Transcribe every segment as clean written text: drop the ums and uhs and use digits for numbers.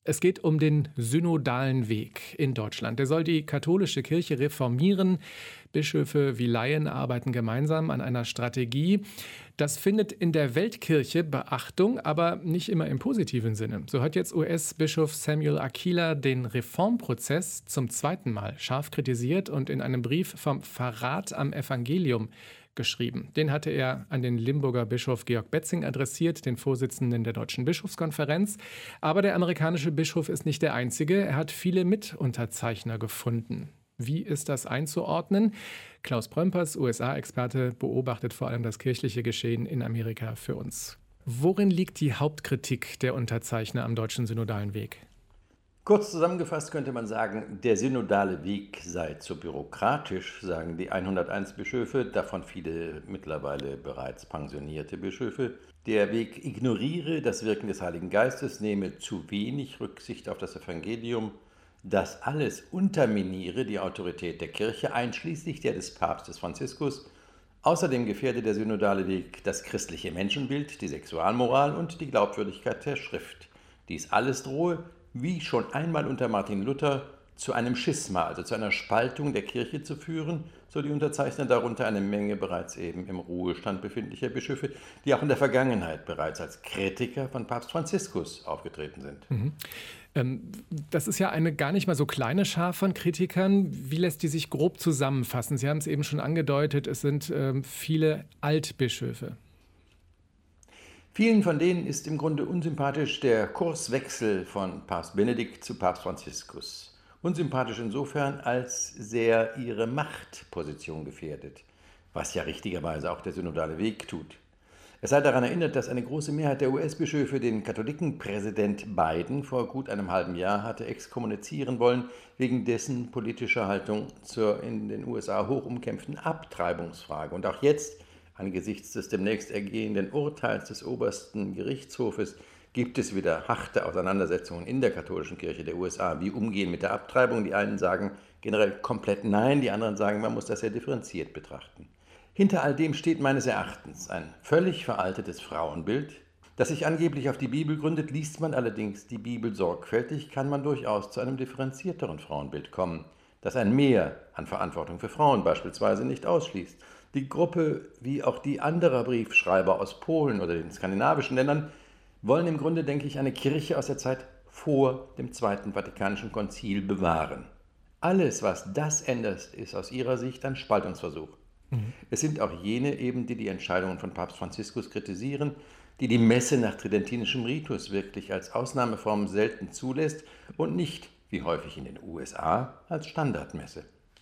Es geht um den synodalen Weg in Deutschland. Der soll die katholische Kirche reformieren. Bischöfe wie Laien arbeiten gemeinsam an einer Strategie. Das findet in der Weltkirche Beachtung, aber nicht immer im positiven Sinne. So hat jetzt US-Bischof Samuel Aquila den Reformprozess zum zweiten Mal scharf kritisiert und in einem Brief vom Verrat am Evangelium geschrieben. Den hatte er an den Limburger Bischof Georg Betzing adressiert, den Vorsitzenden der Deutschen Bischofskonferenz. Aber der amerikanische Bischof ist nicht der einzige. Er hat viele Mitunterzeichner gefunden. Wie ist das einzuordnen? Klaus Prömpers, USA-Experte, beobachtet vor allem das kirchliche Geschehen in Amerika für uns. Worin liegt die Hauptkritik der Unterzeichner am deutschen synodalen Weg? Kurz zusammengefasst könnte man sagen, der synodale Weg sei zu bürokratisch, sagen die 101 Bischöfe, davon viele mittlerweile bereits pensionierte Bischöfe. Der Weg ignoriere das Wirken des Heiligen Geistes, nehme zu wenig Rücksicht auf das Evangelium. Das alles unterminiere die Autorität der Kirche, einschließlich der des Papstes Franziskus. Außerdem gefährde der synodale Weg das christliche Menschenbild, die Sexualmoral und die Glaubwürdigkeit der Schrift. Dies alles drohe, wie schon einmal unter Martin Luther, zu einem Schisma, also zu einer Spaltung der Kirche zu führen, so die Unterzeichner, darunter eine Menge bereits eben im Ruhestand befindlicher Bischöfe, die auch in der Vergangenheit bereits als Kritiker von Papst Franziskus aufgetreten sind. Das ist ja eine gar nicht mal so kleine Schar von Kritikern. Wie lässt die sich grob zusammenfassen? Sie haben es eben schon angedeutet, es sind viele Altbischöfe. Vielen von denen ist im Grunde unsympathisch der Kurswechsel von Papst Benedikt zu Papst Franziskus. Unsympathisch insofern, als sehr ihre Machtposition gefährdet, was ja richtigerweise auch der synodale Weg tut. Es sei daran erinnert, dass eine große Mehrheit der US-Bischöfe den Katholikenpräsident Biden vor gut einem halben Jahr hatte exkommunizieren wollen, wegen dessen politischer Haltung zur in den USA hoch umkämpften Abtreibungsfrage. Und auch jetzt, angesichts des demnächst ergehenden Urteils des obersten Gerichtshofes, gibt es wieder harte Auseinandersetzungen in der katholischen Kirche der USA. Wie umgehen mit der Abtreibung? Die einen sagen generell komplett nein, die anderen sagen, man muss das sehr differenziert betrachten. Hinter all dem steht meines Erachtens ein völlig veraltetes Frauenbild, das sich angeblich auf die Bibel gründet. Liest man allerdings die Bibel sorgfältig, kann man durchaus zu einem differenzierteren Frauenbild kommen, das ein Mehr an Verantwortung für Frauen beispielsweise nicht ausschließt. Die Gruppe, wie auch die anderer Briefschreiber aus Polen oder den skandinavischen Ländern, wollen im Grunde, denke ich, eine Kirche aus der Zeit vor dem Zweiten Vatikanischen Konzil bewahren. Alles, was das ändert, ist aus ihrer Sicht ein Spaltungsversuch. Es sind auch jene eben, die die Entscheidungen von Papst Franziskus kritisieren, die die Messe nach tridentinischem Ritus wirklich als Ausnahmeform selten zulässt und nicht, wie häufig in den USA, als Standardmesse.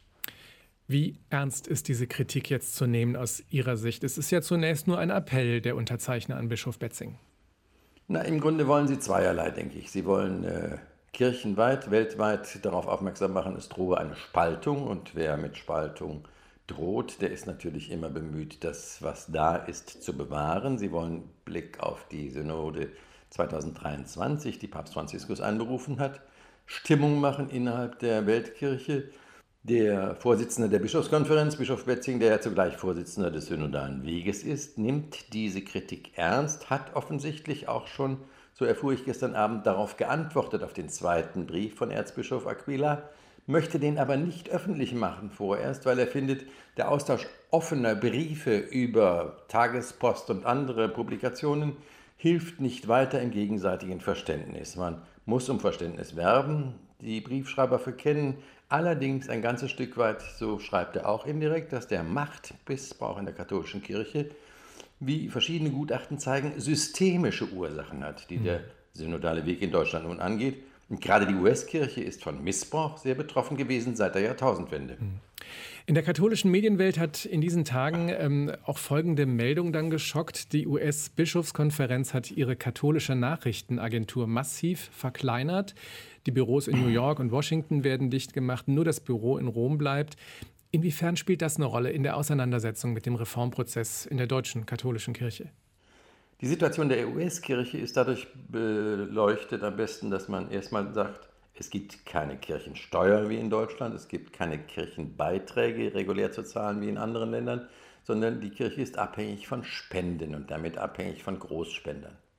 Wie ernst ist diese Kritik jetzt zu nehmen aus Ihrer Sicht? Es ist ja zunächst nur ein Appell der Unterzeichner an Bischof Betzing. Na, im Grunde wollen sie zweierlei, denke ich. Sie wollen kirchenweit, weltweit darauf aufmerksam machen, es drohe eine Spaltung. Und wer mit Spaltung droht, der ist natürlich immer bemüht, das, was da ist, zu bewahren. Sie wollen Blick auf die Synode 2023, die Papst Franziskus einberufen hat, Stimmung machen innerhalb der Weltkirche. Der Vorsitzende der Bischofskonferenz, Bischof Betzing, der ja zugleich Vorsitzender des synodalen Weges ist, nimmt diese Kritik ernst, hat offensichtlich auch schon, so erfuhr ich gestern Abend, darauf geantwortet, auf den zweiten Brief von Erzbischof Aquila, möchte den aber nicht öffentlich machen vorerst, weil er findet, der Austausch offener Briefe über Tagespost und andere Publikationen hilft nicht weiter im gegenseitigen Verständnis. Man muss um Verständnis werben, die Briefschreiber verkennen allerdings ein ganzes Stück weit, so schreibt er auch indirekt, dass der Machtmissbrauch in der katholischen Kirche, wie verschiedene Gutachten zeigen, systemische Ursachen hat, die der synodale Weg in Deutschland nun angeht. Und gerade die US-Kirche ist von Missbrauch sehr betroffen gewesen seit der Jahrtausendwende. In der katholischen Medienwelt hat in diesen Tagen auch folgende Meldung dann geschockt. Die US-Bischofskonferenz hat ihre katholische Nachrichtenagentur massiv verkleinert. Die Büros in New York und Washington werden dicht gemacht, nur das Büro in Rom bleibt. Inwiefern spielt das eine Rolle in der Auseinandersetzung mit dem Reformprozess in der deutschen katholischen Kirche? Die Situation der US-Kirche ist dadurch beleuchtet am besten, dass man erstmal sagt, es gibt keine Kirchensteuer wie in Deutschland, es gibt keine Kirchenbeiträge regulär zu zahlen wie in anderen Ländern, sondern die Kirche ist abhängig von Spenden und damit abhängig von Großspendern.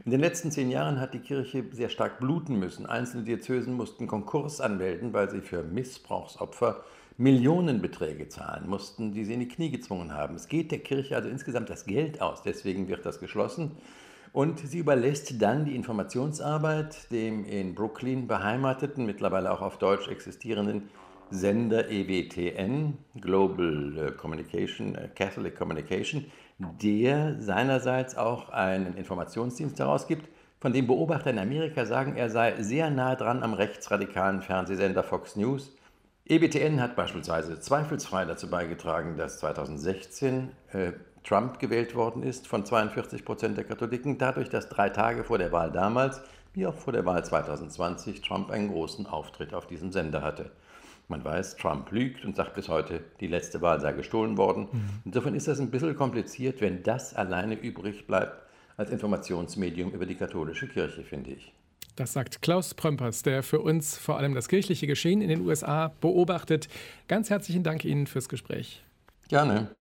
In den letzten 10 Jahren hat die Kirche sehr stark bluten müssen. Einzelne Diözesen mussten Konkurs anmelden, weil sie für Missbrauchsopfer Millionenbeträge zahlen mussten, die sie in die Knie gezwungen haben. Es geht der Kirche also insgesamt das Geld aus, deswegen wird das geschlossen. Und sie überlässt dann die Informationsarbeit dem in Brooklyn beheimateten, mittlerweile auch auf Deutsch existierenden Sender EWTN, Global Communication, Catholic Communication, der seinerseits auch einen Informationsdienst herausgibt, von dem Beobachter in Amerika sagen, er sei sehr nah dran am rechtsradikalen Fernsehsender Fox News. EWTN hat beispielsweise zweifelsfrei dazu beigetragen, dass 2016 Trump gewählt worden ist von 42% der Katholiken, dadurch, dass 3 Tage vor der Wahl damals, wie auch vor der Wahl 2020, Trump einen großen Auftritt auf diesem Sender hatte. Man weiß, Trump lügt und sagt bis heute, die letzte Wahl sei gestohlen worden. Insofern ist das ein bisschen kompliziert, wenn das alleine übrig bleibt als Informationsmedium über die katholische Kirche, finde ich. Das sagt Klaus Prömpers, der für uns vor allem das kirchliche Geschehen in den USA beobachtet. Ganz herzlichen Dank Ihnen fürs Gespräch. Gerne.